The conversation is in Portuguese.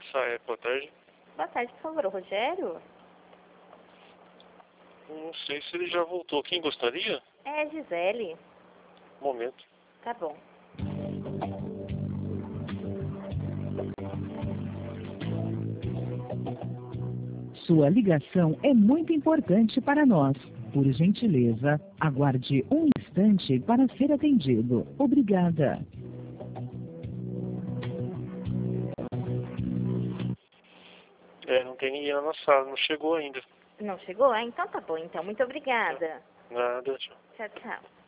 Boa tarde. Boa tarde, por favor, o Rogério? Não sei se ele já voltou. Quem gostaria? É a Gisele. Um momento. Tá bom. Sua ligação é muito importante para nós. Por gentileza, aguarde um instante para ser atendido. Obrigada. Não tem ninguém lá na sala, não chegou ainda. Não chegou? Então tá bom, então. Muito obrigada. Nada, tchau. Tchau, tchau.